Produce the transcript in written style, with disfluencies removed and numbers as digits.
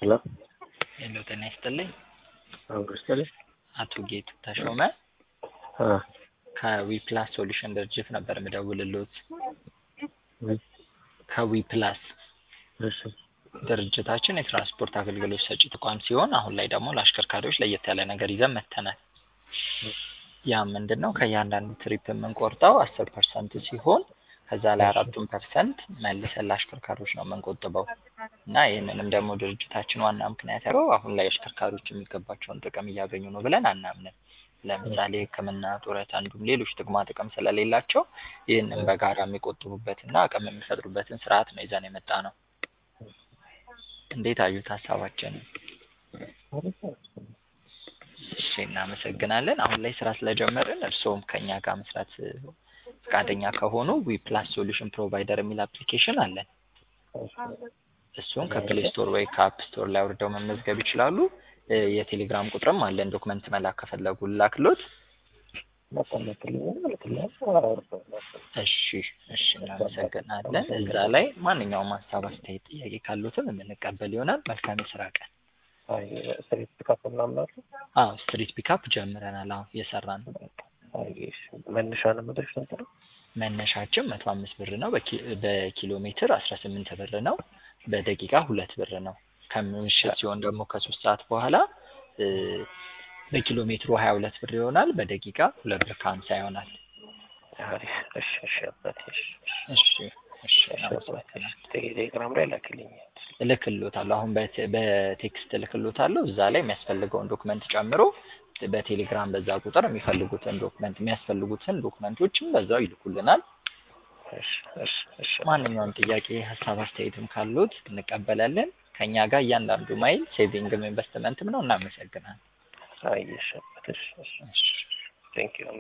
ሄሎ ሄሎ ጤና ይስጥልኝ። አንግስተል አቶ ጌቱ ተሾመ ከዊፕላስ ሶሉሽን ድርጅት ነበር የምደውልልዎት። ከዊፕላስ እሺ ድርጅታችን የትራንስፖርት አገልግሎት ሰጪ ተቋም ሲሆን አሁን ላይ ደግሞ ለአሽከርካሪዎች ለየት ያለ ነገር ይዘን መጥተናል። ያ ምንድነው? ከእያንዳንዱ ትሪፕ የምንቆርጠው 10% ሲሆን ከዛ ላይ 4% መልሰን ለአሽከርካሪዎች ነው የምንቆጥበው እና ይህንንም ደግሞ ድርጅታችን ዋና ምክንያት ያለው አሁን ላይ አሽከርካሪዎች የሚገባቸውን ጥቅም እያገኙ ነው ብለን አናምንም። ለምሳሌ ሕክምና፣ ጡረታ እንዲሁም ሌሎች ጥቅማ ጥቅም ስለሌላቸው ይህንን በጋራ የሚቆጥቡበትና አቅም የሚፈጥሩበትን ስርዓት ነው ይዘን የመጣነው። እንዴት አዩት ሀሳባችን? እሺ እናመሰግናለን። አሁን ላይ ስራ ስለጀመርን እርስዎም ከኛ ጋር መስራት ፈቃደኛ ከሆኑ ዊፕላስ ሶሉሽን ፕሮቫይደር የሚል አፕሊኬሽን አለን። እሱን ከፕሌይ ስቶር ወይ ከአፕ ስቶር ላይ አውርደው መመዝገብ ይችላሉ። የቴሌግራም ቁጥርም አለን። ዶክመንት መላክ ከፈለጉ ላክሎት። እሺ እናመሰግናለን። እዛ ላይ ማንኛውም ሀሳብ፣ አስተያየት፣ ጥያቄ ካሉትም የምንቀበል ይሆናል። መልካም የስራ ቀን። ስትሪት ፒካፕ ምናምን አለ? ስትሪት ፒካፕ ጀምረናል። እየሰራን ነው። መነሻ ነው መድረሻ ነው። መነሻችን 105 ብር ነው። በኪሎ ሜትር 18 ብር ነው። በደቂቃ 2 ብር ነው። ከምሽት ሲሆን ደግሞ ከ3 ሰዓት በኋላ በኪሎ ሜትሩ 22 ብር ይሆናል። በደቂቃ 2 ብር ከ50 ይሆናል። ቴሌግራም ላይ ላክልኝ። እልክልዎታለሁ። አሁን በቴክስት እልክልዎታለሁ። እዛ ላይ የሚያስፈልገውን ዶክመንት ጨምሮ በቴሌግራም በዛ ቁጥር የሚያስፈልጉትን ዶክመንቶችም በዛው ይልኩልናል። ማንኛውም ጥያቄ፣ ሀሳብ፣ አስተያየትም ካሉት እንቀበላለን። ከኛ ጋር እያንዳንዱ ማይል ሴቪንግም ኢንቨስትመንትም ነው። እናመሰግናለን። ቴንክ ዩ